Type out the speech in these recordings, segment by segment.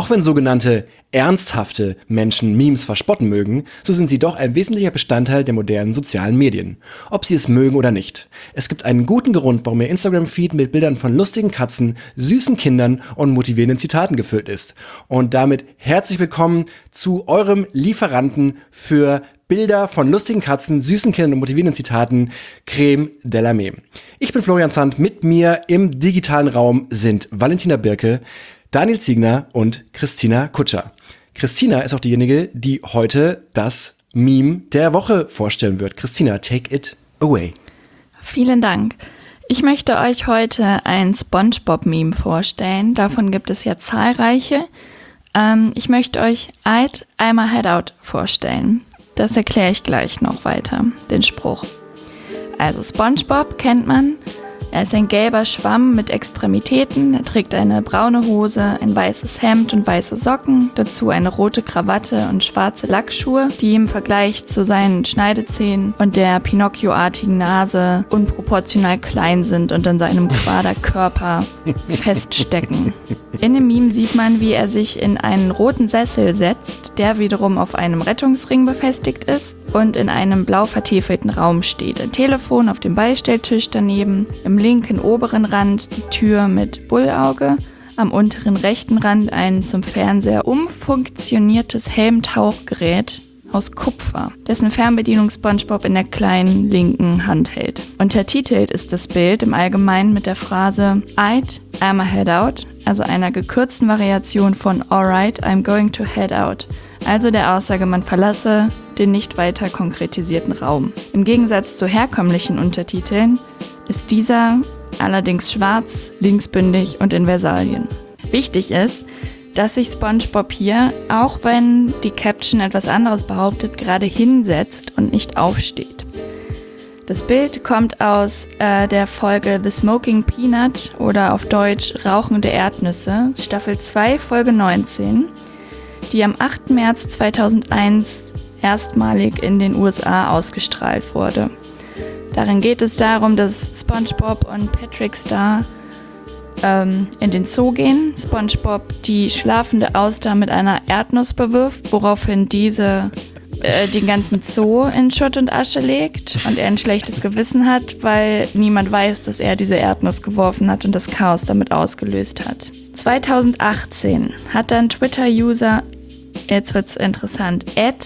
Auch wenn sogenannte ernsthafte Menschen Memes verspotten mögen, so sind sie doch ein wesentlicher Bestandteil der modernen sozialen Medien. Ob sie es mögen oder nicht. Es gibt einen guten Grund, warum ihr Instagram-Feed mit Bildern von lustigen Katzen, süßen Kindern und motivierenden Zitaten gefüllt ist. Und damit herzlich willkommen zu eurem Lieferanten für Bilder von lustigen Katzen, süßen Kindern und motivierenden Zitaten, Creme de la Meme. Ich bin Florian Zandt, mit mir im digitalen Raum sind Valentina Birke, Daniel Ziegner und Christina Kutscher. Christina ist auch diejenige, die heute das Meme der Woche vorstellen wird. Christina, take it away. Vielen Dank. Ich möchte euch heute ein SpongeBob-Meme vorstellen. Davon gibt es ja zahlreiche. Ich möchte euch I'm a Head Out vorstellen. Das erkläre ich gleich noch weiter, den Spruch. Also SpongeBob kennt man. Er ist ein gelber Schwamm mit Extremitäten, er trägt eine braune Hose, ein weißes Hemd und weiße Socken, dazu eine rote Krawatte und schwarze Lackschuhe, die im Vergleich zu seinen Schneidezähnen und der Pinocchio-artigen Nase unproportional klein sind und an seinem Quaderkörper feststecken. In dem Meme sieht man, wie er sich in einen roten Sessel setzt, der wiederum auf einem Rettungsring befestigt ist und in einem blau vertäfelten Raum steht. Ein Telefon auf dem Beistelltisch daneben, im linken oberen Rand die Tür mit Bullauge, am unteren rechten Rand ein zum Fernseher umfunktioniertes Helmtauchgerät aus Kupfer, dessen Fernbedienung SpongeBob in der kleinen linken Hand hält. Untertitelt ist das Bild im Allgemeinen mit der Phrase I'm a Head Out, also einer gekürzten Variation von Alright, I'm going to head out, also der Aussage, man verlasse den nicht weiter konkretisierten Raum. Im Gegensatz zu herkömmlichen Untertiteln ist dieser allerdings schwarz, linksbündig und in Versalien. Wichtig ist, dass sich SpongeBob hier, auch wenn die Caption etwas anderes behauptet, gerade hinsetzt und nicht aufsteht. Das Bild kommt aus der Folge The Smoking Peanut oder auf Deutsch Rauchende Erdnüsse, Staffel 2, Folge 19, die am 8. März 2001 erstmalig in den USA ausgestrahlt wurde. Darin geht es darum, dass SpongeBob und Patrick Star in den Zoo gehen. SpongeBob die schlafende Auster mit einer Erdnuss bewirft, woraufhin diese den ganzen Zoo in Schutt und Asche legt und er ein schlechtes Gewissen hat, weil niemand weiß, dass er diese Erdnuss geworfen hat und das Chaos damit ausgelöst hat. 2018 hat dann Twitter-User, jetzt wird's interessant,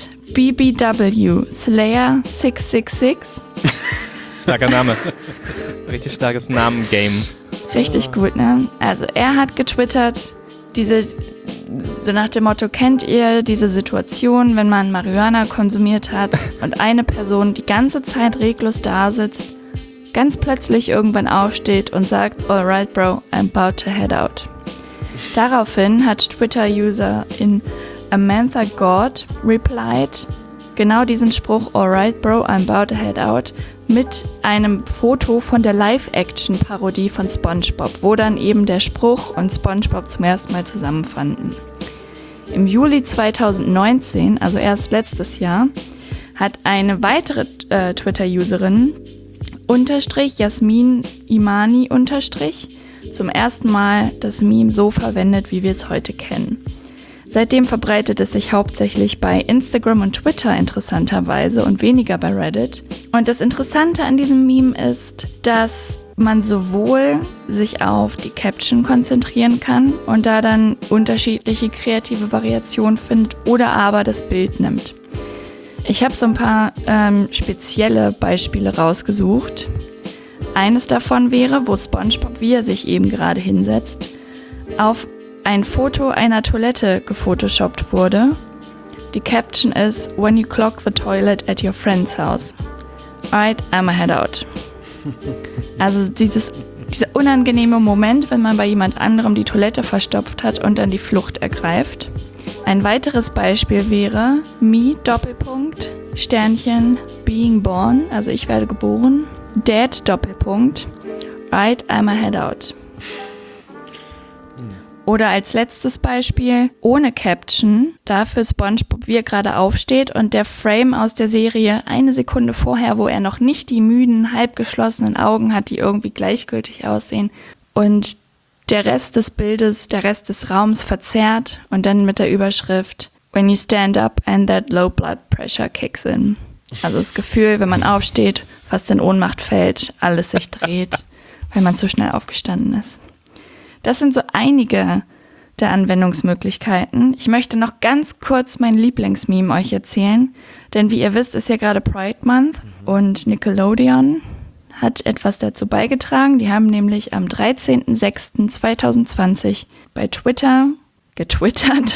@BBW_Slayer666 Starker Name. Richtig starkes Namen-Game. Richtig gut, ne? Also er hat getwittert, so nach dem Motto, kennt ihr diese Situation, wenn man Marihuana konsumiert hat und eine Person die ganze Zeit reglos da sitzt, ganz plötzlich irgendwann aufsteht und sagt, alright bro, I'm about to head out. Daraufhin hat Twitter-User in Amantha God replied, genau diesen Spruch, alright bro, I'm about to head out, mit einem Foto von der Live-Action-Parodie von SpongeBob, wo dann eben der Spruch und SpongeBob zum ersten Mal zusammenfanden. Im Juli 2019, also erst letztes Jahr, hat eine weitere Twitter-Userin Jasmin Imani zum ersten Mal das Meme so verwendet, wie wir es heute kennen. Seitdem verbreitet es sich hauptsächlich bei Instagram und Twitter interessanterweise und weniger bei Reddit. Und das Interessante an diesem Meme ist, dass man sowohl sich auf die Caption konzentrieren kann und da dann unterschiedliche kreative Variationen findet oder aber das Bild nimmt. Ich habe so ein paar spezielle Beispiele rausgesucht. Eines davon wäre, wo SpongeBob, wie er sich eben gerade hinsetzt, auf ein Foto einer Toilette gefotoshoppt wurde. Die Caption ist When you clog the toilet at your friend's house. Alright, I'm a head out. Also dieser unangenehme Moment, wenn man bei jemand anderem die Toilette verstopft hat und dann die Flucht ergreift. Ein weiteres Beispiel wäre Me, Doppelpunkt, Sternchen, being born, also ich werde geboren. Dead, Doppelpunkt, right, I'm a head out. Oder als letztes Beispiel, ohne Caption, dafür SpongeBob, wie er gerade aufsteht und der Frame aus der Serie eine Sekunde vorher, wo er noch nicht die müden, halb geschlossenen Augen hat, die irgendwie gleichgültig aussehen. Und der Rest des Bildes, der Rest des Raums verzerrt und dann mit der Überschrift When you stand up and that low blood pressure kicks in. Also das Gefühl, wenn man aufsteht, fast in Ohnmacht fällt, alles sich dreht, weil man zu schnell aufgestanden ist. Das sind so einige der Anwendungsmöglichkeiten. Ich möchte noch ganz kurz mein Lieblingsmeme euch erzählen, denn wie ihr wisst, ist ja gerade Pride Month und Nickelodeon hat etwas dazu beigetragen. Die haben nämlich am 13.06.2020 bei Twitter getwittert.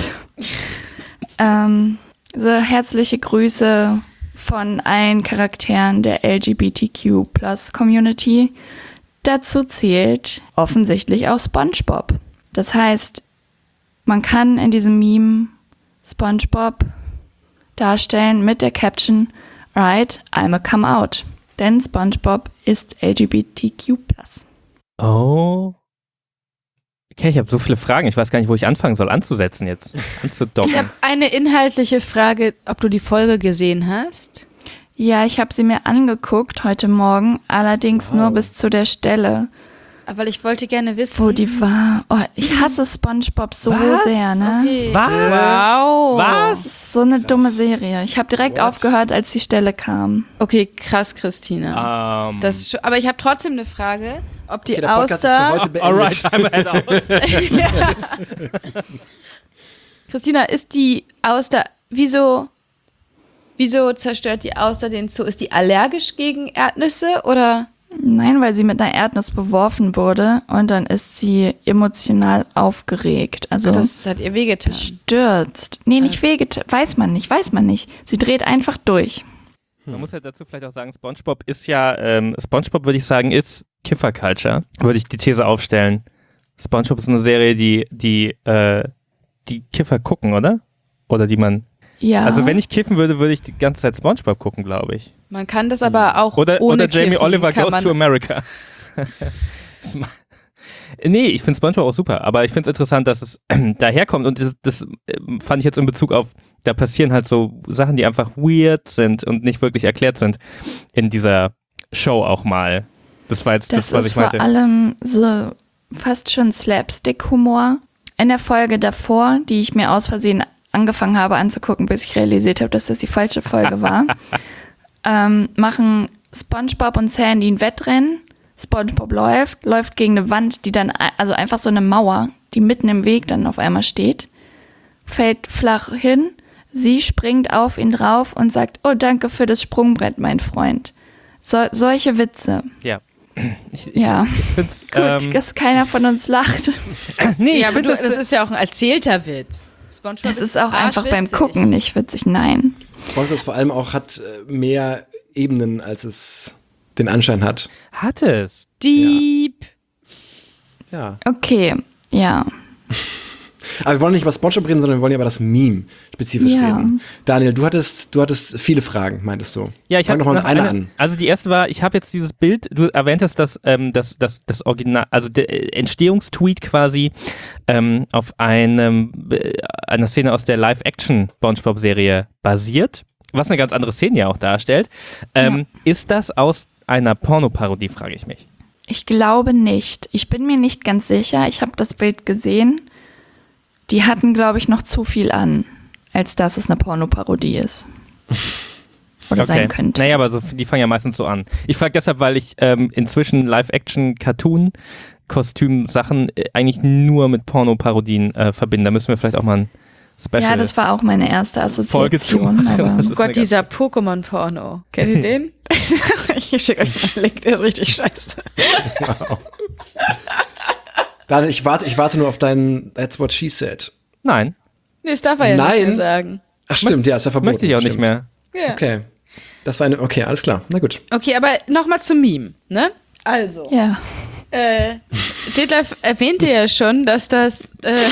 So herzliche Grüße von allen Charakteren der LGBTQ+-Community. Dazu zählt offensichtlich auch SpongeBob. Das heißt, man kann in diesem Meme SpongeBob darstellen mit der Caption Right, I'm a come out. Denn SpongeBob ist LGBTQ+. Oh. Okay, ich habe so viele Fragen. Ich weiß gar nicht, wo ich anfangen soll, anzusetzen jetzt. Anzudocken. Ich habe eine inhaltliche Frage, ob du die Folge gesehen hast. Ja, ich habe sie mir angeguckt heute Morgen, allerdings nur bis zu der Stelle, Weil ich wollte gerne wissen, wo die war. Oh, ich hasse SpongeBob so sehr, ne? Okay. Was? Wow. Was? Das ist so eine dumme Serie. Ich habe direkt aufgehört, als die Stelle kam. Okay, krass, Christina. Aber ich habe trotzdem eine Frage, ob die Okay, der Podcast ist für Auster... heute beendet. Alright, I'm head out. Christina, ist die Auster... Wieso zerstört die Auster den Zoo? Ist die allergisch gegen Erdnüsse oder... Nein, weil sie mit einer Erdnuss beworfen wurde und dann ist sie emotional aufgeregt. Also Das hat ihr wehgetan. stürzt. Nee, nicht wehgetan. Weiß man nicht. Sie dreht einfach durch. Man muss ja dazu vielleicht auch sagen, SpongeBob ist ja, SpongeBob würde ich sagen, ist Kiffer-Culture. Würde ich die These aufstellen. SpongeBob ist eine Serie, die Kiffer gucken, oder? Oder die man... Ja. Also wenn ich kiffen würde, würde ich die ganze Zeit SpongeBob gucken, glaube ich. Man kann das aber auch Oder ohne Jamie Kiffen, Oliver kann Goes man- to America. Nee, ich finde SpongeBob auch super, aber ich finde es interessant, dass es daherkommt und das fand ich jetzt in Bezug auf, da passieren halt so Sachen, die einfach weird sind und nicht wirklich erklärt sind in dieser Show auch mal. Das war jetzt das, was ist ich meinte. vor allem so fast schon Slapstick-Humor. In der Folge davor, die ich mir aus Versehen angefangen habe anzugucken, bis ich realisiert habe, dass das die falsche Folge war, machen SpongeBob und Sandy ein Wettrennen. SpongeBob läuft gegen eine Wand, die dann, also einfach so eine Mauer, die mitten im Weg dann auf einmal steht, fällt flach hin, sie springt auf ihn drauf und sagt, oh, danke für das Sprungbrett, mein Freund. Solche Witze. Ja. Ja. Ich find's, Gut, dass keiner von uns lacht. nee, Ja, ich aber finde das ist ja auch ein erzählter Witz. SpongeBob Es ist auch einfach beim arschwitzig. Gucken nicht witzig, nein. SpongeBob ist vor allem auch hat mehr Ebenen, als es den Anschein hat. hat es. Deep. Ja. Okay, ja. Aber wir wollen nicht über SpongeBob reden, sondern wir wollen ja über das Meme spezifisch Ja. reden. Daniel, du hattest viele Fragen, meintest du. Ja, ich Fang habe doch mal mit einer an. Also die erste war, ich habe jetzt dieses Bild, du erwähntest das Original, also der Entstehungstweet quasi auf einer Szene aus der Live-Action-SpongeBob-Serie basiert, was eine ganz andere Szene ja auch darstellt. Ist das aus einer Pornoparodie, frage ich mich. Ich glaube nicht. Ich bin mir nicht ganz sicher. Ich habe das Bild gesehen. Die hatten, glaube ich, noch zu viel an, als dass es eine Pornoparodie ist. Oder sein könnte. Naja, aber die fangen ja meistens so an. Ich frage deshalb, weil ich inzwischen Live-Action-Cartoon-Sachen eigentlich nur mit Pornoparodien verbinde. Da müssen wir vielleicht auch mal ein Special Ja, das war auch meine erste Folge zu Assoziation. machen. Aber Das Oh ist eine Gott, dieser Pokémon-Porno. Kennt ihr den? Ich schicke euch mal einen Link, der ist richtig scheiße. Wow. Daniel, ich warte nur auf deinen That's What She Said. Nein, Nee, das darf er ja nicht Nein. mehr sagen. Ach stimmt, ja, ist ja verboten. möchte ich auch nicht stimmt. mehr. Ja. Okay. Das war okay, alles klar. Na gut. Okay, aber nochmal zum Meme, ne? Also, ja. Detlef erwähnte ja schon, dass das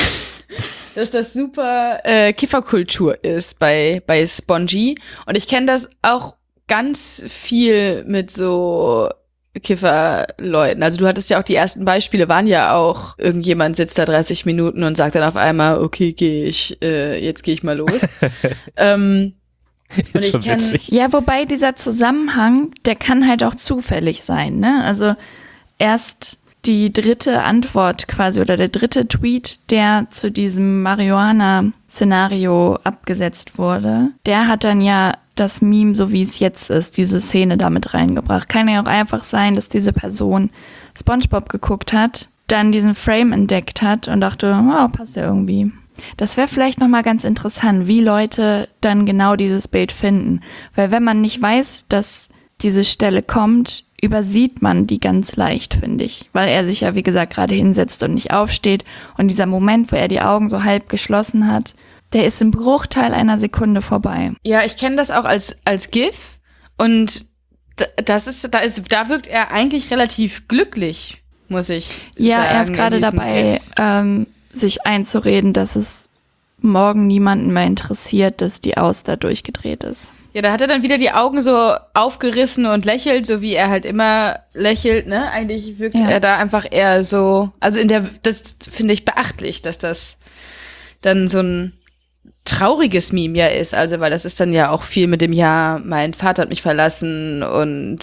super Kifferkultur ist bei Spongy. Und ich kenne das auch ganz viel mit so Kifferleuten. Also du hattest ja auch die ersten Beispiele, waren ja auch, irgendjemand sitzt da 30 Minuten und sagt dann auf einmal, okay, jetzt gehe ich mal los. Und Ist ich schon kenn- witzig. Ja, wobei dieser Zusammenhang, der kann halt auch zufällig sein, ne? Also erst die dritte Antwort quasi oder der dritte Tweet, der zu diesem Marihuana-Szenario abgesetzt wurde, der hat dann ja das Meme, so wie es jetzt ist, diese Szene damit reingebracht. Kann ja auch einfach sein, dass diese Person SpongeBob geguckt hat, dann diesen Frame entdeckt hat und dachte, oh, passt ja irgendwie. Das wäre vielleicht nochmal ganz interessant, wie Leute dann genau dieses Bild finden. Weil wenn man nicht weiß, dass diese Stelle kommt, übersieht man die ganz leicht, finde ich. Weil er sich ja, wie gesagt, gerade hinsetzt und nicht aufsteht. Und dieser Moment, wo er die Augen so halb geschlossen hat, der ist im Bruchteil einer Sekunde vorbei. Ja, ich kenne das auch als GIF. Und da wirkt er eigentlich relativ glücklich, muss ich sagen. Ja, er ist gerade dabei, sich einzureden, dass es morgen niemanden mehr interessiert, dass die Auster durchgedreht ist. Ja, da hat er dann wieder die Augen so aufgerissen und lächelt, so wie er halt immer lächelt, ne? Eigentlich wirkt er da einfach eher so, also das finde ich beachtlich, dass das dann so ein trauriges Meme ja ist, also weil das ist dann ja auch viel mit dem mein Vater hat mich verlassen und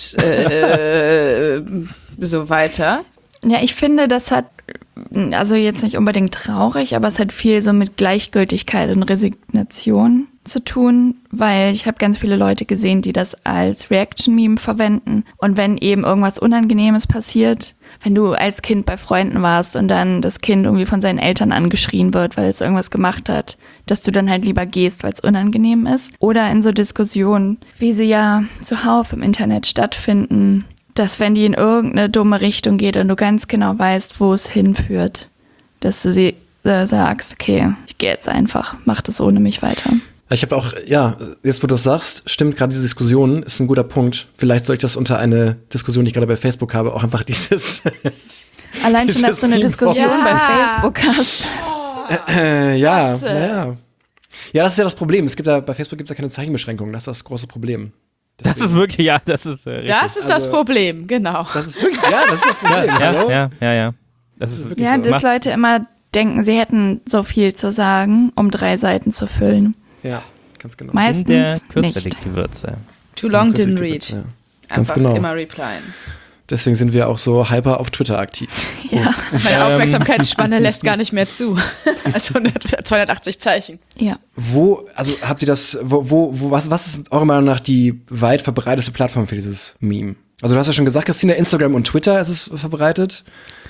so weiter. Ja, ich finde, das hat, also jetzt nicht unbedingt traurig, aber es hat viel so mit Gleichgültigkeit und Resignation zu tun, weil ich habe ganz viele Leute gesehen, die das als Reaction-Meme verwenden. Und wenn eben irgendwas Unangenehmes passiert, wenn du als Kind bei Freunden warst und dann das Kind irgendwie von seinen Eltern angeschrien wird, weil es irgendwas gemacht hat, dass du dann halt lieber gehst, weil es unangenehm ist. Oder in so Diskussionen, wie sie ja zuhauf im Internet stattfinden, dass wenn die in irgendeine dumme Richtung geht und du ganz genau weißt, wo es hinführt, dass du sie sagst, okay, ich gehe jetzt einfach, mach das ohne mich weiter. Ich habe auch, jetzt wo du das sagst, stimmt, gerade diese Diskussion ist ein guter Punkt. Vielleicht soll ich das unter eine Diskussion, die ich gerade bei Facebook habe, auch einfach dieses Allein schon, dass du eine Diskussion bei Facebook hast. Ja, das ist ja das Problem. Bei Facebook gibt es ja keine Zeichenbeschränkungen. Das ist das große Problem. Deswegen. Das ist wirklich, das ist richtig. Das ist das Problem, genau. Das ist wirklich, das ist das Problem. Ja. Das ist wirklich so. Macht's. Dass Leute immer denken, sie hätten so viel zu sagen, um 3 Seiten zu füllen. Ja, ganz genau. Meistens In der Kürze nicht. liegt die Würze. Too long didn't read. Ja, ganz einfach genau. immer replyen. Deswegen sind wir auch so hyper auf Twitter aktiv. Ja. Meine Aufmerksamkeitsspanne lässt gar nicht mehr zu. Also 280 Zeichen. Ja. Habt ihr das, was ist eurer Meinung nach die weit verbreiteste Plattform für dieses Meme? Also du hast ja schon gesagt, Christina, Instagram und Twitter ist es verbreitet.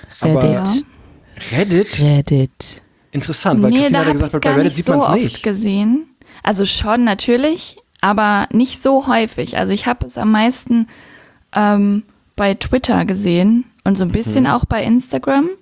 Reddit? Interessant, weil Christina hat ja gesagt, bei Reddit sieht man es nicht. Oft gesehen. Also schon natürlich, aber nicht so häufig. Also ich habe es am meisten bei Twitter gesehen und so ein bisschen auch bei Instagram.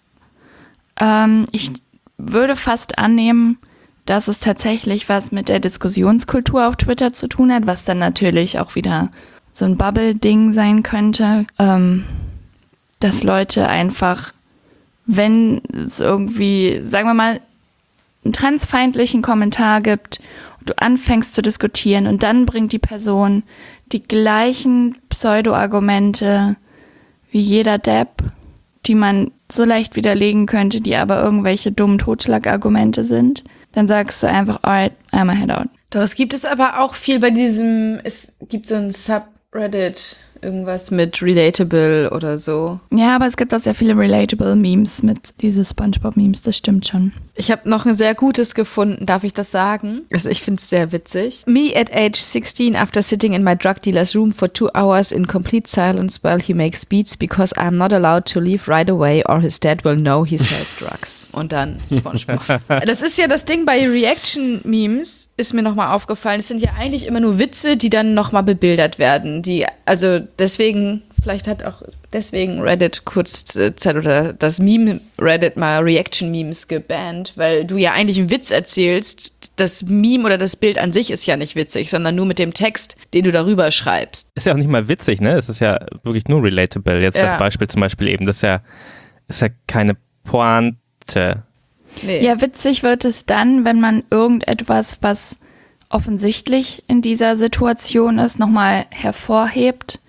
Ich würde fast annehmen, dass es tatsächlich was mit der Diskussionskultur auf Twitter zu tun hat, was dann natürlich auch wieder so ein Bubble-Ding sein könnte, dass Leute einfach, wenn es irgendwie, sagen wir mal, einen transfeindlichen Kommentar gibt und du anfängst zu diskutieren und dann bringt die Person die gleichen Pseudo-Argumente wie jeder Depp, die man so leicht widerlegen könnte, die aber irgendwelche dummen Totschlagargumente sind, dann sagst du einfach, alright, I'm a head out. Doch, es gibt es aber auch viel bei es gibt so ein Subreddit, irgendwas mit Relatable oder so. Ja, aber es gibt auch sehr viele Relatable-Memes mit diese SpongeBob-Memes, das stimmt schon. Ich habe noch ein sehr gutes gefunden, darf ich das sagen? Also ich finde es sehr witzig. Me at age 16 after sitting in my drug dealer's room for 2 hours in complete silence while he makes beats because I'm not allowed to leave right away or his dad will know he sells drugs. Und dann SpongeBob. Das ist ja das Ding bei Reaction-Memes, ist mir nochmal aufgefallen. Es sind ja eigentlich immer nur Witze, die dann nochmal bebildert werden. Vielleicht hat auch deswegen Reddit kurzzeit oder das Meme Reddit mal Reaction-Memes gebannt, weil du ja eigentlich einen Witz erzählst. Das Meme oder das Bild an sich ist ja nicht witzig, sondern nur mit dem Text, den du darüber schreibst. Ist ja auch nicht mal witzig, ne? Es ist ja wirklich nur relatable. Jetzt das Beispiel zum Beispiel eben, das ist ja keine Pointe. Nee. Ja, witzig wird es dann, wenn man irgendetwas, was offensichtlich in dieser Situation ist, nochmal hervorhebt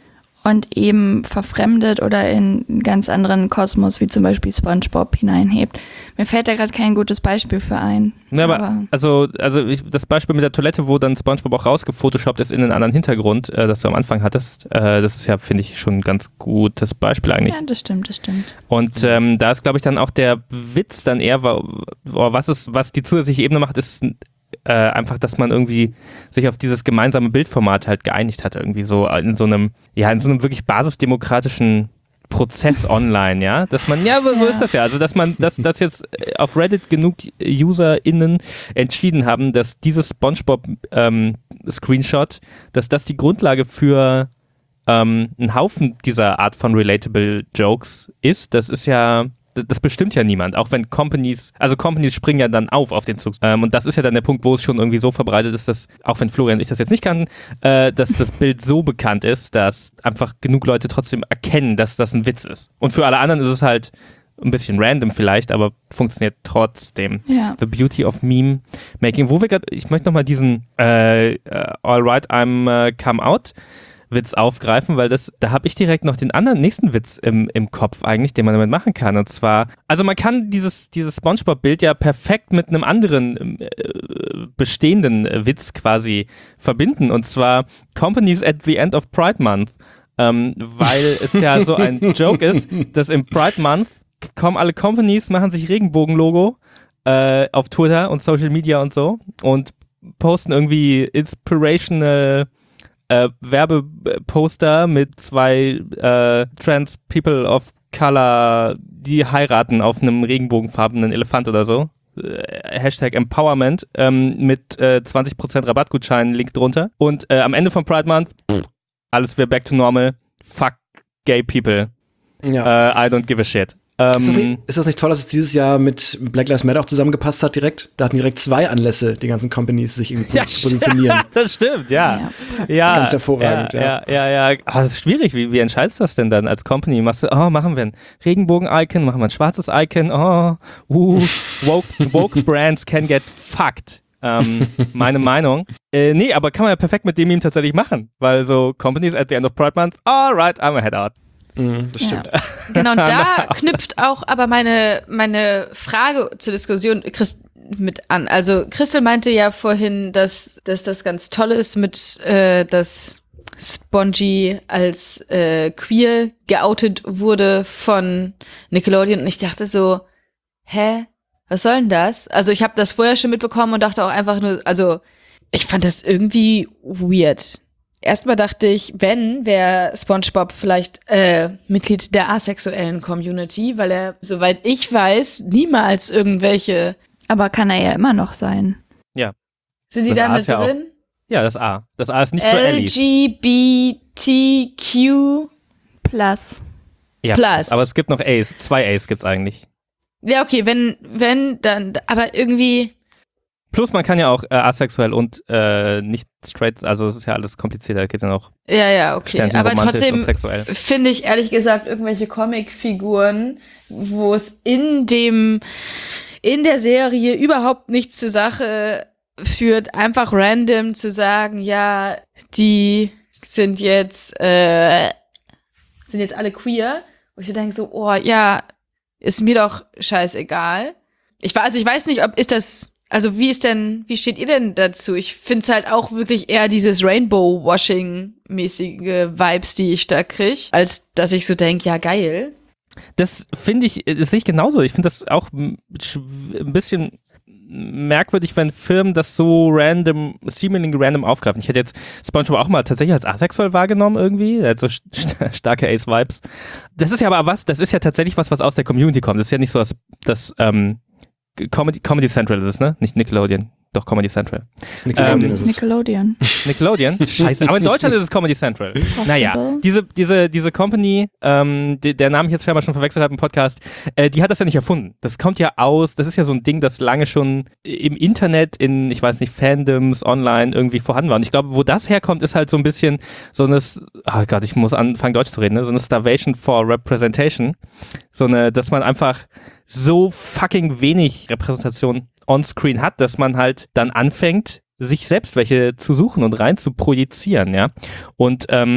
und eben verfremdet oder in einen ganz anderen Kosmos, wie zum Beispiel SpongeBob, hineinhebt. Mir fällt da gerade kein gutes Beispiel für ein. Ja, aber das Beispiel mit der Toilette, wo dann SpongeBob auch rausgefotoshoppt ist in einen anderen Hintergrund, das du am Anfang hattest, das ist ja, finde ich, schon ein ganz gutes Beispiel eigentlich. Ja, das stimmt. Und da ist, glaube ich, dann auch der Witz dann eher, was die zusätzliche Ebene macht, ist einfach, dass man irgendwie sich auf dieses gemeinsame Bildformat halt geeinigt hat, irgendwie so in so einem wirklich basisdemokratischen Prozess online, ja, dass man, so ist das ja, also dass dass jetzt auf Reddit genug UserInnen entschieden haben, dass dieses SpongeBob Screenshot, dass das die Grundlage für einen Haufen dieser Art von relatable Jokes ist, das bestimmt ja niemand, auch wenn Companies springen ja dann auf den Zug. Und das ist ja dann der Punkt, wo es schon irgendwie so verbreitet ist, dass, auch wenn Florian und ich das jetzt nicht kann, dass das Bild so bekannt ist, dass einfach genug Leute trotzdem erkennen, dass das ein Witz ist. Und für alle anderen ist es halt ein bisschen random vielleicht, aber funktioniert trotzdem. Ja. The beauty of Meme Making. Ich möchte nochmal diesen Alright, I'm come out Witz aufgreifen, weil da habe ich direkt noch den nächsten Witz im Kopf eigentlich, den man damit machen kann. Und zwar, also man kann dieses SpongeBob-Bild ja perfekt mit einem anderen bestehenden Witz quasi verbinden. Und zwar Companies at the end of Pride Month. Weil es ja so ein Joke ist, dass im Pride Month kommen alle Companies, machen sich Regenbogen-Logo auf Twitter und Social Media und so und posten irgendwie inspirational Werbeposter mit 2 Trans People of Color, die heiraten auf einem regenbogenfarbenen Elefant oder so. Hashtag Empowerment mit 20% Rabattgutschein, Link drunter. Und am Ende von Pride Month, alles wäre back to normal. Fuck gay people. Ja. I don't give a shit. Ist das nicht toll, dass es dieses Jahr mit Black Lives Matter auch zusammengepasst hat direkt? Da hatten direkt 2 Anlässe, die ganzen Companies sich irgendwie positionieren. Das stimmt, ja. Ganz hervorragend, ja. Aber das ist schwierig. Wie entscheidest du das denn dann als Company? Machen wir ein Regenbogen-Icon, machen wir ein schwarzes Icon, woke Brands can get fucked. Meine Meinung. Nee, aber kann man ja perfekt mit dem Meme tatsächlich machen, weil so Companies at the end of Pride Month, alright, I'm a head out. Das stimmt. Ja. Genau, und da knüpft auch aber meine Frage zur Diskussion mit an. Also Christel meinte ja vorhin, dass das ganz toll ist, dass Spongy als queer geoutet wurde von Nickelodeon. Und ich dachte so, was soll denn das? Also ich habe das vorher schon mitbekommen und dachte auch einfach nur, also ich fand das irgendwie weird. Erstmal dachte ich, wäre SpongeBob vielleicht Mitglied der asexuellen Community, weil er, soweit ich weiß, niemals irgendwelche... Aber kann er ja immer noch sein. Ja. Sind die da mit drin? Ja, das A. Das A ist nicht für Allies. LGBTQ Plus. Ja, Plus. Aber es gibt noch A's. 2 A's gibt's eigentlich. Ja, okay, wenn, dann, aber irgendwie... Plus man kann ja auch asexuell und nicht straight, also es ist ja alles komplizierter, es gibt ja noch Ja, okay. Sternchen Aber romantisch trotzdem und sexuell. finde ich ehrlich gesagt irgendwelche Comicfiguren, wo es in der Serie überhaupt nichts zur Sache führt, einfach random zu sagen, ja, die sind jetzt alle queer. Und ich denke so, oh ja, ist mir doch scheißegal. Ich weiß nicht, wie steht ihr denn dazu? Ich finde es halt auch wirklich eher dieses Rainbow-Washing-mäßige Vibes, die ich da kriege, als dass ich so denke, ja, geil. Das sehe ich genauso. Ich finde das auch ein bisschen merkwürdig, wenn Firmen das so seemingly random aufgreifen. Ich hätte jetzt SpongeBob auch mal tatsächlich als asexuell wahrgenommen irgendwie. Er hat so starke Ace-Vibes. Das ist ja aber das ist ja tatsächlich was aus der Community kommt. Das ist ja nicht so, dass Comedy Central ist es, ne? Nicht Nickelodeon. Doch, Comedy Central. Nickelodeon. Nickelodeon? Scheiße. Aber in Deutschland ist es Comedy Central. Naja, diese Company, der Name ich jetzt scheinbar schon verwechselt habe im Podcast, die hat das ja nicht erfunden. Das kommt ja das ist ja so ein Ding, das lange schon im Internet, in, ich weiß nicht, Fandoms, online irgendwie vorhanden war. Und ich glaube, wo das herkommt, ist halt so ein bisschen so eine, oh Gott, ich muss anfangen Deutsch zu reden, ne? So eine Starvation for Representation. Dass man einfach so fucking wenig Repräsentation on-screen hat, dass man halt dann anfängt, sich selbst welche zu suchen und rein zu projizieren, ja. Und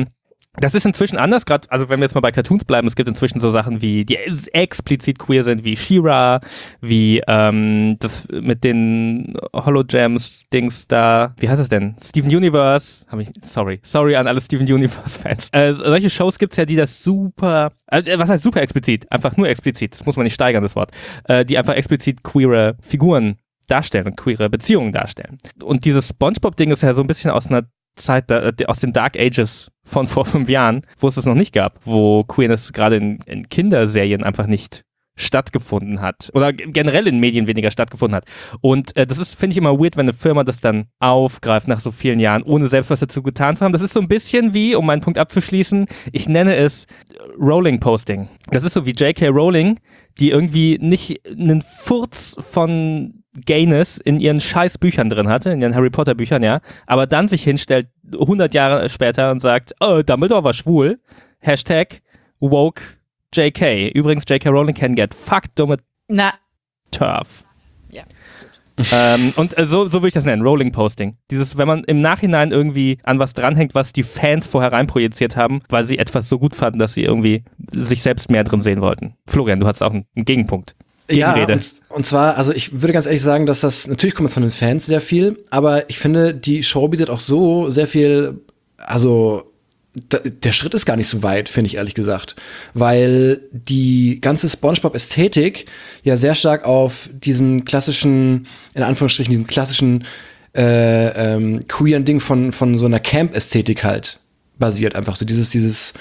Das ist inzwischen anders, gerade, also wenn wir jetzt mal bei Cartoons bleiben, es gibt inzwischen so Sachen wie, die explizit queer sind, wie She-Ra, wie das mit den Hologems-Dings da, wie heißt es denn? Steven Universe, sorry an alle Steven Universe-Fans. Solche Shows gibt's ja, die das super, was heißt super explizit? Einfach nur explizit, das muss man nicht steigern, das Wort, die einfach explizit queere Figuren darstellen und queere Beziehungen darstellen. Und dieses SpongeBob-Ding ist ja so ein bisschen aus einer Zeit, aus den Dark Ages von vor 5 Jahren, wo es das noch nicht gab, wo Queerness gerade in Kinderserien einfach nicht stattgefunden hat oder generell in Medien weniger stattgefunden hat. Und das ist, finde ich, immer weird, wenn eine Firma das dann aufgreift nach so vielen Jahren, ohne selbst was dazu getan zu haben. Das ist so ein bisschen wie, um meinen Punkt abzuschließen, ich nenne es Rowling-Posting. Das ist so wie J.K. Rowling, die irgendwie nicht einen Furz von Gayness in ihren scheiß Büchern drin hatte, in ihren Harry Potter Büchern, ja, aber dann sich hinstellt 100 Jahre später und sagt, oh, Dumbledore war schwul, Hashtag woke JK. Übrigens, J.K. Rowling can get fucked, dumme Turf. Ja. Und so würde ich das nennen, Rowling-Posting. Dieses, wenn man im Nachhinein irgendwie an was dranhängt, was die Fans vorher reinprojiziert haben, weil sie etwas so gut fanden, dass sie irgendwie sich selbst mehr drin sehen wollten. Florian, du hast auch einen Gegenpunkt. Ja, und zwar, also ich würde ganz ehrlich sagen, dass das, natürlich kommt es von den Fans sehr viel, aber ich finde, die Show bietet auch so sehr viel, also der Schritt ist gar nicht so weit, finde ich ehrlich gesagt, weil die ganze SpongeBob-Ästhetik ja sehr stark auf diesem klassischen, in Anführungsstrichen, diesem klassischen queeren Ding von so einer Camp-Ästhetik halt basiert, einfach so dieses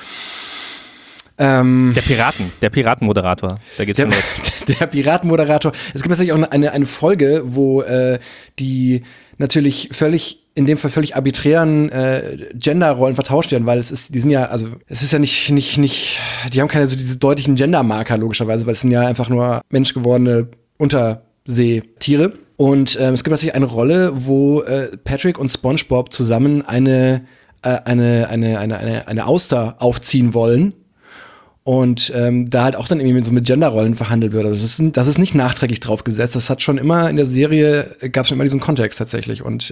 der Piratenmoderator, da geht's schon los. Der Piratenmoderator. Es gibt natürlich auch eine Folge, wo die natürlich in dem Fall völlig arbiträren Genderrollen vertauscht werden, weil die sind ja, also es ist ja nicht, die haben keine so diese deutlichen Gendermarker logischerweise, weil es sind ja einfach nur menschgewordene Unterseetiere. Und es gibt natürlich eine Rolle, wo Patrick und SpongeBob zusammen eine Auster aufziehen wollen. Und da halt auch dann irgendwie so mit Genderrollen verhandelt wird. Also das ist nicht nachträglich draufgesetzt. Das hat schon immer in der Serie, gab es schon immer diesen Kontext tatsächlich. Und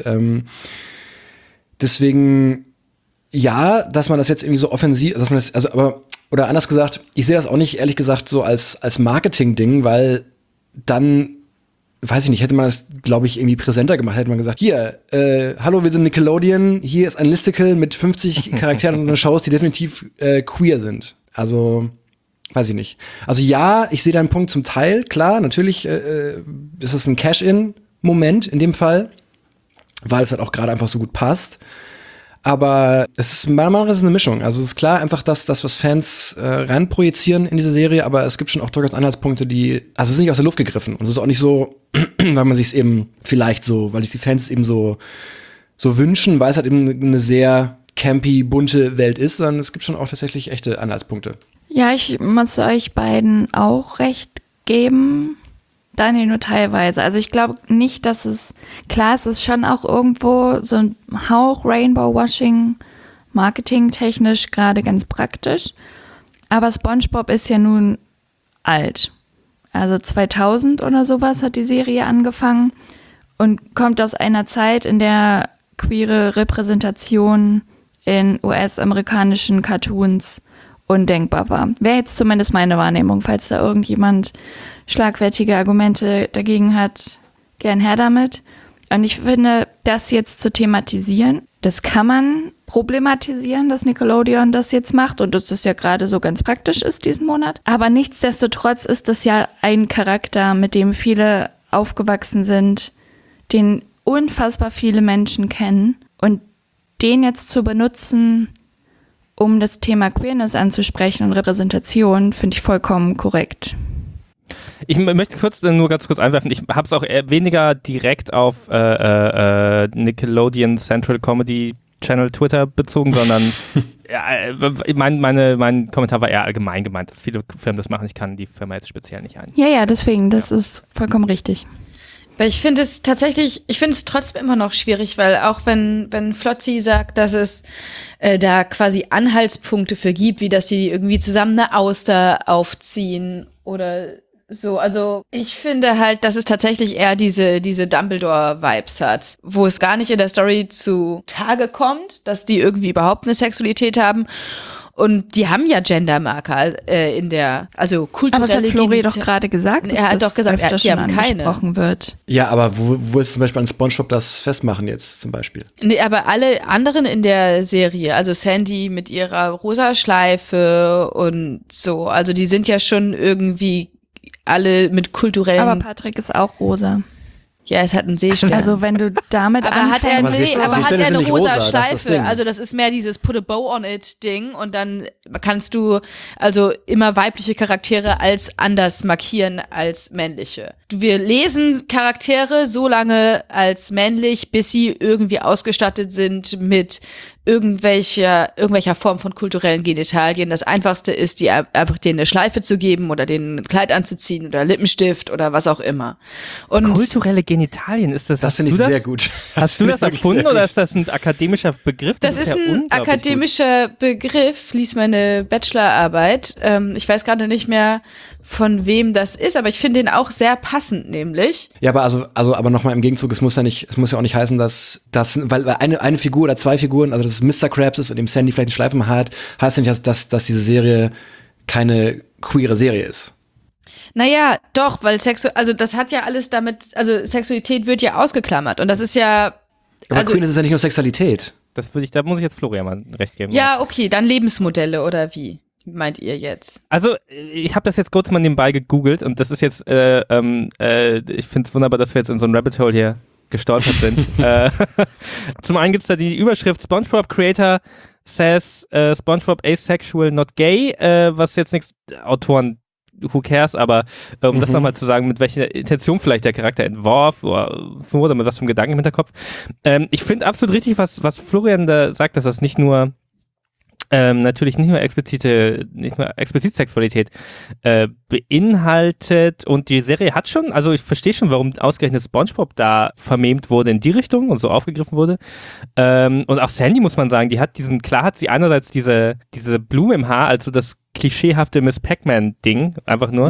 deswegen, ja, dass man das jetzt irgendwie so offensiv, dass man das, also, aber, oder anders gesagt, ich sehe das auch nicht, ehrlich gesagt, so als Marketing-Ding, weil dann, weiß ich nicht, hätte man das, glaube ich, irgendwie präsenter gemacht, hätte man gesagt, hier, hallo, wir sind Nickelodeon, hier ist ein Listicle mit 50 Charakteren in unseren Shows, die definitiv queer sind. Also, weiß ich nicht. Also ja, ich sehe deinen Punkt zum Teil, klar, natürlich ist es ein Cash-In-Moment in dem Fall, weil es halt auch gerade einfach so gut passt. Aber es ist meiner Meinung nach eine Mischung. Also es ist klar einfach das, was Fans reinprojizieren in diese Serie, aber es gibt schon auch durchaus Anhaltspunkte, also es ist nicht aus der Luft gegriffen. Und es ist auch nicht so, weil man sich es eben vielleicht so, weil sich die Fans eben so wünschen, weil es halt eben eine sehr campy, bunte Welt ist, sondern es gibt schon auch tatsächlich echte Anhaltspunkte. Ja, ich muss euch beiden auch recht geben. Daniel nur teilweise. Also ich glaube nicht, dass es ist schon auch irgendwo so ein Hauch Rainbow-Washing, marketingtechnisch gerade ganz praktisch. Aber SpongeBob ist ja nun alt. Also 2000 oder sowas hat die Serie angefangen und kommt aus einer Zeit, in der queere Repräsentation in US-amerikanischen Cartoons undenkbar war. Wäre jetzt zumindest meine Wahrnehmung. Falls da irgendjemand schlagfertige Argumente dagegen hat, gern her damit. Und ich finde, das jetzt zu thematisieren, das kann man problematisieren, dass Nickelodeon das jetzt macht und dass das ja gerade so ganz praktisch ist diesen Monat. Aber nichtsdestotrotz ist das ja ein Charakter, mit dem viele aufgewachsen sind, den unfassbar viele Menschen kennen. Und den jetzt zu benutzen, um das Thema Queerness anzusprechen und Repräsentation, finde ich vollkommen korrekt. Ich möchte nur ganz kurz einwerfen, ich habe es auch weniger direkt auf Nickelodeon Central Comedy Channel Twitter bezogen, sondern mein Kommentar war eher allgemein gemeint, dass viele Firmen das machen. Ich kann die Firma jetzt speziell nicht ein. Ja, deswegen, das ist vollkommen richtig. Weil ich finde es trotzdem immer noch schwierig, weil auch wenn Flotzi sagt, dass es da quasi Anhaltspunkte für gibt, wie dass sie irgendwie zusammen eine Auster aufziehen oder so. Also ich finde halt, dass es tatsächlich eher diese Dumbledore-Vibes hat, wo es gar nicht in der Story zu Tage kommt, dass die irgendwie überhaupt eine Sexualität haben. Und die haben ja Gendermarker also kulturelle. Aber das hat Flori doch gerade gesagt, er hat doch gesagt, öfter die schon haben keine. angesprochen wird. Ja, aber wo ist zum Beispiel an SpongeBob das festmachen jetzt zum Beispiel? Nee, aber alle anderen in der Serie, also Sandy mit ihrer rosa Schleife und so, also die sind ja schon irgendwie alle mit kulturellen. Aber Patrick ist auch rosa. Ja, es hat einen Seestern. Also wenn du damit aber hat er, Aber anfängst, aber hat Seesterne er sind eine nicht rosa rosa, das ist das Schleife? Ding. Also das ist mehr dieses Put a bow on it Ding und dann kannst du also immer weibliche Charaktere als anders markieren als männliche. Wir lesen Charaktere so lange als männlich, bis sie irgendwie ausgestattet sind mit irgendwelcher Form von kulturellen Genitalien. Das Einfachste ist, die einfach denen eine Schleife zu geben oder denen ein Kleid anzuziehen oder Lippenstift oder was auch immer. Und Kulturelle Genitalien, ist das? Das finde ich sehr gut. Hast du das erfunden oder ist das ein akademischer Begriff? das ist ja ein unglaublich akademischer Begriff, lies meine Bachelorarbeit. Ich weiß gerade nicht mehr, von wem das ist, aber ich finde den auch sehr passend, nämlich. Ja, aber aber nochmal im Gegenzug, es muss ja auch nicht heißen, dass weil eine Figur oder zwei Figuren, also dass es Mr. Krabs ist und eben Sandy vielleicht einen Schleifen hat, heißt ja nicht, dass diese Serie keine queere Serie ist. Naja, doch, weil also das hat ja alles damit, also Sexualität wird ja ausgeklammert und das ist ja. Aber Also, Queerness ist ja nicht nur Sexualität. Da muss ich jetzt Florian mal recht geben. ja, okay, dann Lebensmodelle oder wie meint ihr jetzt? Also, ich habe das jetzt kurz mal nebenbei gegoogelt und das ist jetzt, ich finde es wunderbar, dass wir jetzt in so einem Rabbit Hole hier gestolpert sind. Zum einen gibt es da die Überschrift SpongeBob Creator says SpongeBob asexual not gay, was jetzt nichts Autoren who cares, aber um das nochmal zu sagen, mit welcher Intention vielleicht der Charakter entworfen wurde, mit was für einem Gedanken im Hinterkopf. Ich finde absolut richtig, was Florian da sagt, dass das nicht nur natürlich nicht nur explizit Sexualität beinhaltet und die Serie hat schon, also ich verstehe schon, warum ausgerechnet SpongeBob da vermemt wurde in die Richtung und so aufgegriffen wurde. Und auch Sandy, muss man sagen, klar hat sie einerseits diese Blume im Haar, also das klischeehafte Miss Pac-Man-Ding, einfach nur.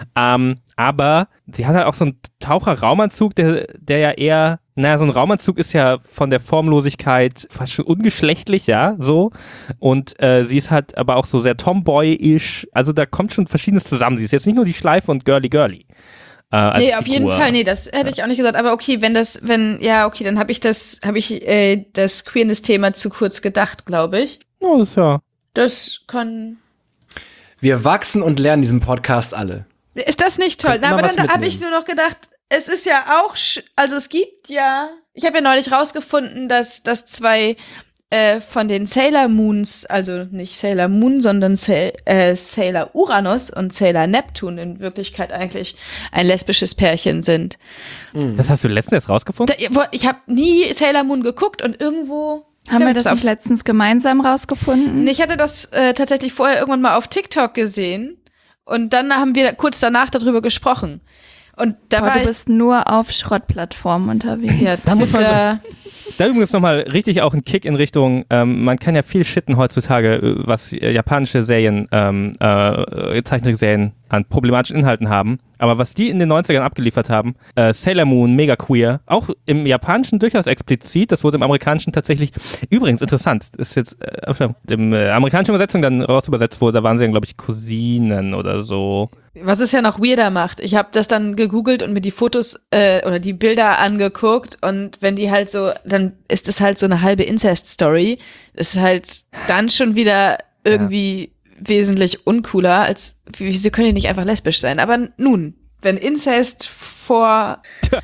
Aber sie hat halt auch so einen Taucher-Raumanzug, der ja eher, so ein Raumanzug ist ja von der Formlosigkeit fast schon ungeschlechtlich, ja, so. Und sie ist halt aber auch so sehr Tomboy-isch, also da kommt schon Verschiedenes zusammen. Sie ist jetzt nicht nur die Schleife und Girly. Nee, auf jeden Fall, nee, das hätte ich auch nicht gesagt, aber okay, dann habe ich das Queerness-Thema zu kurz gedacht, glaube ich. Oh, das ist ja. Das kann. Wir wachsen und lernen diesen Podcast alle. Ist das nicht toll? Na, aber dann habe ich nur noch gedacht, es ist ja auch, also es gibt ja, ich habe ja neulich rausgefunden, dass zwei von den Sailor Moons, also nicht Sailor Moon, sondern Sailor Uranus und Sailor Neptun in Wirklichkeit eigentlich ein lesbisches Pärchen sind. Das hast du letztens erst rausgefunden? Ich habe nie Sailor Moon geguckt und irgendwo. Haben wir das nicht letztens gemeinsam rausgefunden? Ich hatte das tatsächlich vorher irgendwann mal auf TikTok gesehen und dann haben wir kurz danach darüber gesprochen. Und du bist nur auf Schrottplattformen unterwegs. Ja, Twitter. Da übrigens nochmal richtig auch ein Kick in Richtung, man kann ja viel shitten heutzutage, was japanische Serien, Zeichentrickserien an problematischen Inhalten haben. Aber was die in den 90ern abgeliefert haben, Sailor Moon, mega queer, auch im Japanischen durchaus explizit, das wurde im Amerikanischen tatsächlich, übrigens interessant, ist jetzt in amerikanischen Übersetzung dann raus übersetzt wurde, da waren sie dann, glaube ich, Cousinen oder so. Was es ja noch weirder macht, ich habe das dann gegoogelt und mir die Fotos oder die Bilder angeguckt und wenn die halt so, dann ist es halt so eine halbe Incest-Story, ist halt dann schon wieder irgendwie wesentlich uncooler, als wieso können die nicht einfach lesbisch sein? Aber nun, wenn Incest vor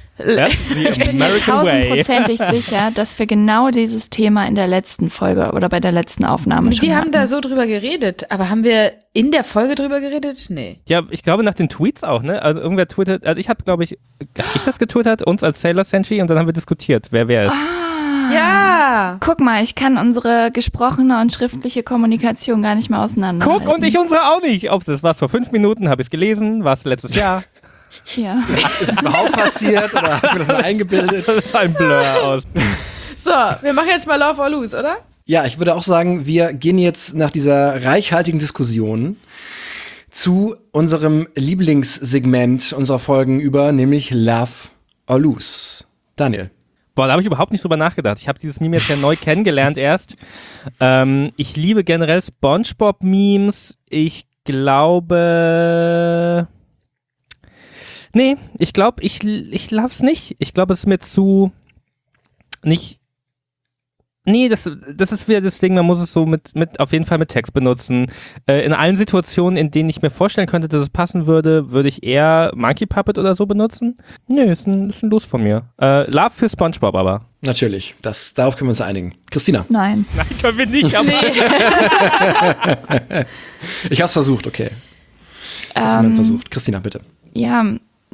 ich bin mir 1000%ig sicher, dass wir genau dieses Thema in der letzten Folge oder bei der letzten Aufnahme schon Wir haben hatten. da so drüber geredet, aber haben wir in der Folge drüber geredet? Nee. Ja, ich glaube nach den Tweets auch, ne? Also irgendwer twittert, also ich habe, glaube ich, das getwittert, uns als Sailor Senshi und dann haben wir diskutiert, wer ist. Ja. Guck mal, ich kann unsere gesprochene und schriftliche Kommunikation gar nicht mehr auseinanderhalten. Guck, und ich unsere auch nicht. Ob es was vor 5 Minuten, habe ich es gelesen, war es letztes Jahr. Ja. Ist es überhaupt passiert oder hab ich mir das mal eingebildet? Das ist ein Blur aus. So, wir machen jetzt mal Love or Lose, oder? Ja, ich würde auch sagen, wir gehen jetzt nach dieser reichhaltigen Diskussion zu unserem Lieblingssegment unserer Folgen über, nämlich Love or Lose. Daniel. Boah, da habe ich überhaupt nicht drüber nachgedacht. Ich habe dieses Meme jetzt ja neu kennengelernt erst. Ich liebe generell SpongeBob-Memes. Ich glaube... Nee, ich glaube, ich love es nicht. Ich glaube, es ist mir zu... nicht... Nee, das ist wieder das Ding, man muss es so mit auf jeden Fall mit Text benutzen. In allen Situationen, in denen ich mir vorstellen könnte, dass es passen würde, würde ich eher Monkey Puppet oder so benutzen. Nee, ist ein Los von mir. Love für SpongeBob aber. Natürlich, darauf können wir uns einigen. Christina. Nein. Nein, können wir nicht, aber... Ich hab's versucht, okay. Versucht. Christina, bitte. Ja,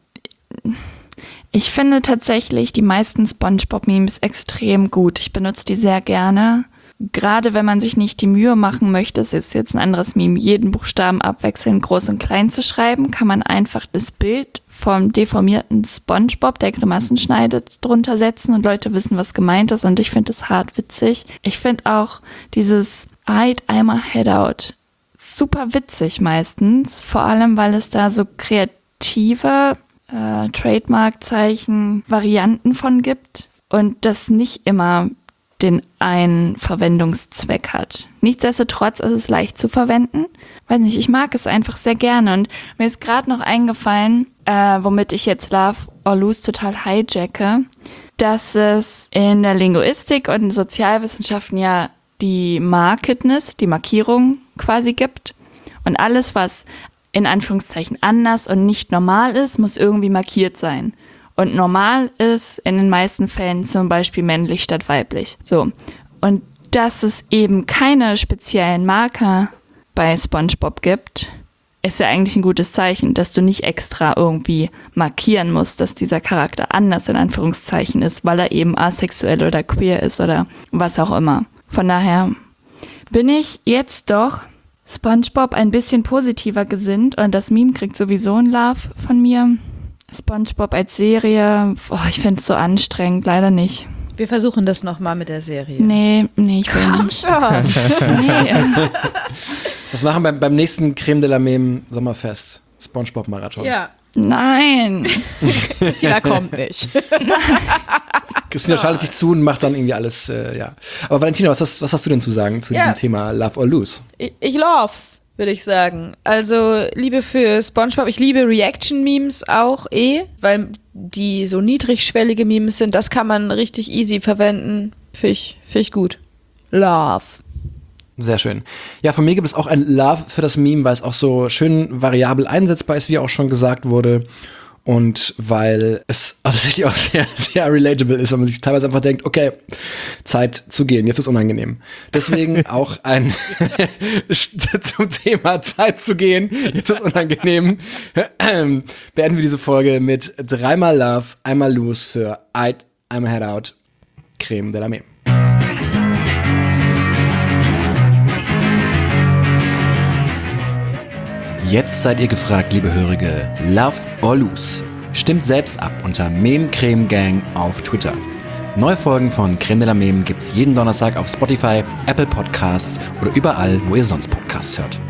ich finde tatsächlich die meisten SpongeBob-Memes extrem gut. Ich benutze die sehr gerne. Gerade wenn man sich nicht die Mühe machen möchte, es ist jetzt ein anderes Meme, jeden Buchstaben abwechselnd groß und klein zu schreiben, kann man einfach das Bild vom deformierten SpongeBob, der Grimassen schneidet, drunter setzen und Leute wissen, was gemeint ist, und ich finde das hart witzig. Ich finde auch dieses I'm a Head Out super witzig meistens, vor allem, weil es da so kreative Trademark-Zeichen, Varianten von gibt und das nicht immer den einen Verwendungszweck hat. Nichtsdestotrotz ist es leicht zu verwenden. Weiß nicht, ich mag es einfach sehr gerne, und mir ist gerade noch eingefallen, womit ich jetzt Love or Lose total hijacke, dass es in der Linguistik und in Sozialwissenschaften ja die Markedness, die Markierung quasi gibt, und alles, was in Anführungszeichen anders und nicht normal ist, muss irgendwie markiert sein. Und normal ist in den meisten Fällen zum Beispiel männlich statt weiblich. So. Und dass es eben keine speziellen Marker bei SpongeBob gibt, ist ja eigentlich ein gutes Zeichen, dass du nicht extra irgendwie markieren musst, dass dieser Charakter anders in Anführungszeichen ist, weil er eben asexuell oder queer ist oder was auch immer. Von daher bin ich jetzt doch SpongeBob ein bisschen positiver gesinnt, und das Meme kriegt sowieso ein Love von mir. SpongeBob als Serie, ich finde es so anstrengend, leider nicht. Wir versuchen das nochmal mit der Serie. Nee, ich will nicht. Nee. Das machen wir beim nächsten Creme de la Meme Sommerfest. SpongeBob-Marathon. Ja. Nein. Christina kommt nicht. Christina schaltet sich zu und macht dann irgendwie alles, ja. Aber Valentina, was hast du denn zu sagen zu diesem Thema Love or Lose? Ich love's, würde ich sagen. Also Liebe für SpongeBob. Ich liebe Reaction-Memes auch weil die so niedrigschwellige Memes sind. Das kann man richtig easy verwenden. Finde ich gut. Love. Sehr schön. Ja, von mir gibt es auch ein Love für das Meme, weil es auch so schön variabel einsetzbar ist, wie auch schon gesagt wurde. Und weil es tatsächlich auch sehr, sehr relatable ist, weil man sich teilweise einfach denkt, okay, Zeit zu gehen, jetzt ist unangenehm. Deswegen auch ein zum Thema Zeit zu gehen, jetzt ist unangenehm, beenden wir diese Folge mit 3-mal Love, 1-mal Lose für I'm a Head Out, Creme de la Meme. Jetzt seid ihr gefragt, liebe Hörige, Love or Lose? Stimmt selbst ab unter Meme Creme Gang auf Twitter. Neue Folgen von Creme de la Meme gibt's jeden Donnerstag auf Spotify, Apple Podcasts oder überall, wo ihr sonst Podcasts hört.